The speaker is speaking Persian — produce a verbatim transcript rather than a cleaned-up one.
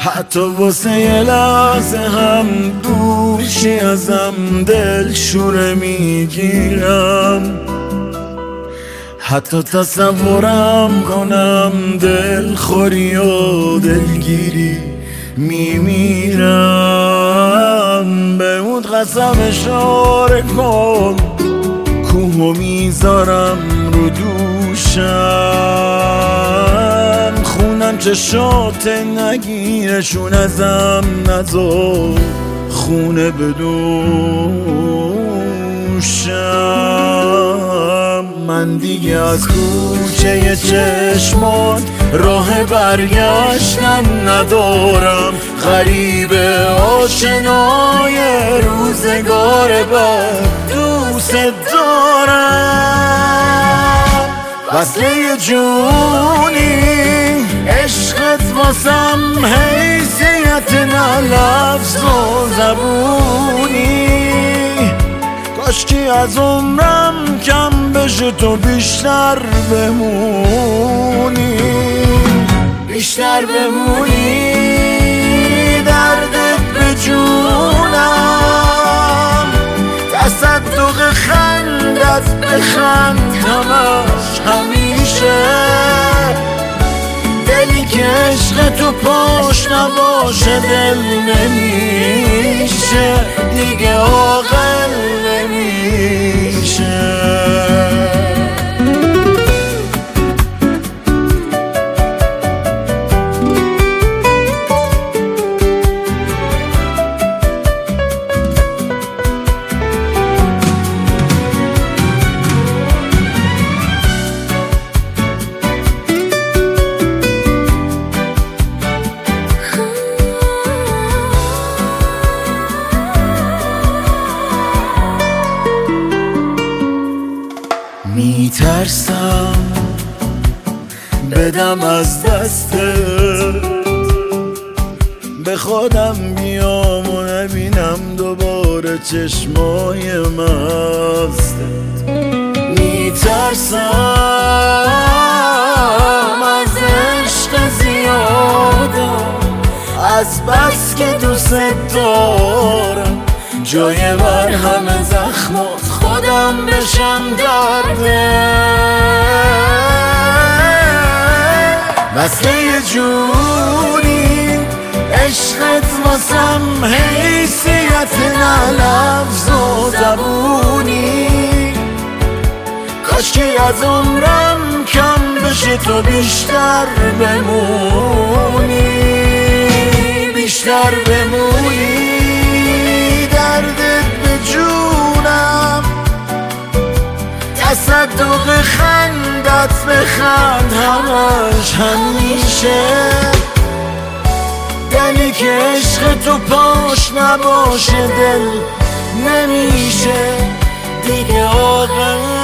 حتی واسه یه لحظه هم دوشی ازم دل شوره میگیرم، حتی تصورم کنم دل خوری و دلگیری میمیرم. به اون قسم اشاره کن کوهو میذارم رو دوشم، خونم چشات نگیرشون ازم نذار خونه بدوشم. من دیگه از کوچه چشمات راه برگشتن ندارم، غریب آشنای روزگار بعد دوست دارم. وصله یه جونی عشقت واسم حیثیت نه لفظ و زبونی، کاشکی از عمرم کم بشه تو بیشتر بمونی، بیشتر بمونی. دردت به جونم، تصدق خندت بخند همش همیشه، دلی که عشق تو پاش نباشه دل نمیشه دیگه، عاقل نمیشه. میترسم بدم از دستت، به خودم بیام و نبینم دوباره چشمای مستت. میترسم از عشق زیادم، از بس که دوست دارم جای مرهم زخمات خودم بشم درده. وصله یه جونی عشقت واسم حیثیت نه لفظ و زبونی، کاشکی از عمرم کم بشه تو بیشتر بمونی، بیشتر بمونی. دردت به جونم، تصدق خندت بخند همش همیشه، دلی که عشق تو پاش نباشه دل نمیشه دیگه، عاقل